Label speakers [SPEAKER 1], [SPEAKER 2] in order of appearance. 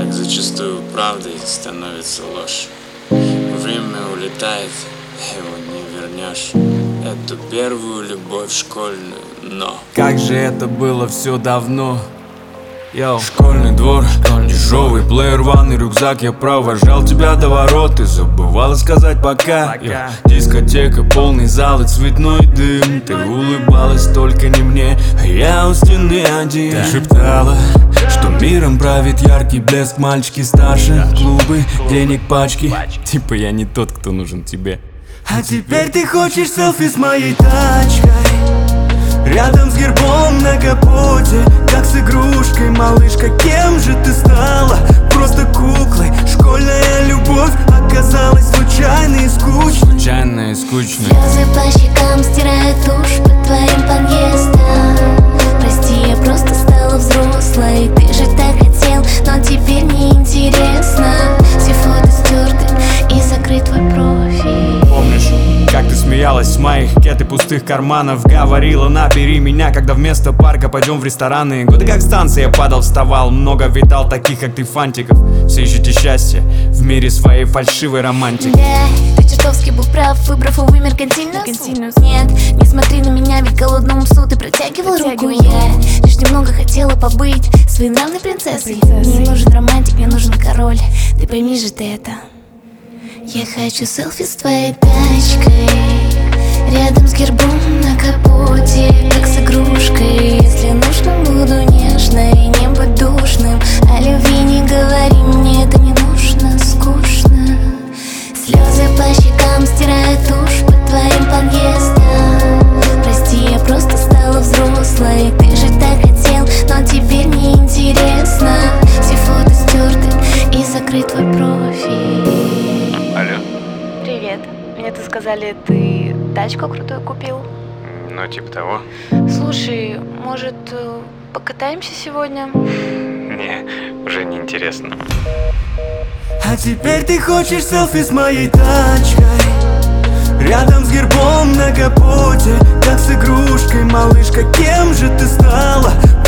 [SPEAKER 1] Так зачастую правдой становится ложь. Время улетает, его не вернешь. Эту первую любовь школьную, но
[SPEAKER 2] как же это было все давно. Йоу. Школьный двор, дешевый плеер, ванный рюкзак. Я провожал тебя до ворот и забывала сказать пока. Дискотека, полный зал и цветной дым. Ты улыбалась только не мне, а я у стены один. Ты шептала, что миром правит яркий блеск. Мальчики старше, клубы, денег пачки. Типа я не тот, кто нужен тебе. А теперь ты хочешь селфи с моей тачкой, рядом с гербом на капоте, как с игрушкой, малышка, кем же ты стала? Просто куклой. Школьная любовь оказалась случайной и скучной. Случайная и скучной.
[SPEAKER 3] Слезы по щекам стирают тушь под твоим подъездом. Прости, я просто стала взрослой. Ты же так хотел, но теперь неинтересно. Все фото стерты и закрыт твой профиль.
[SPEAKER 2] Помнишь, как ты смеялась с моих кет и пустых карманов? Говорила, набери меня, когда вместо парка пойдем в рестораны. Годы как станция, падал, вставал. Много видал таких, как ты, фантиков. Все ищете счастье в мире своей фальшивой романтики.
[SPEAKER 3] Да, ты чертовски был прав, выбрав, увы, меркантильность. Нет, не смотри на меня, ведь голодному псу ты протягивал руку. Я лишь немного хотела побыть своенравной принцессой. Мне не нужен романтик, мне нужен король. Ты пойми же ты это. Я хочу селфи с твоей тачкой, рядом с гербом на капоте, как с игрушкой. Если нужно, буду нежной, не будь душным. О любви не говори, мне это не нужно, скучно. Слезы по щекам стирают тушь под твоим подъездом. Прости, я просто стала взрослой. Ты же так хотел, но теперь неинтересно. Все фото стерты и закрыт твой профиль.
[SPEAKER 1] Алло.
[SPEAKER 4] Привет. Мне тут сказали, ты тачку крутую купил?
[SPEAKER 1] Ну типа того.
[SPEAKER 4] Слушай, может, покатаемся сегодня?
[SPEAKER 1] Не, уже не интересно.
[SPEAKER 2] А теперь ты хочешь селфи с моей тачкой, рядом с гербом на капоте, как с игрушкой, малышка, кем же ты стала?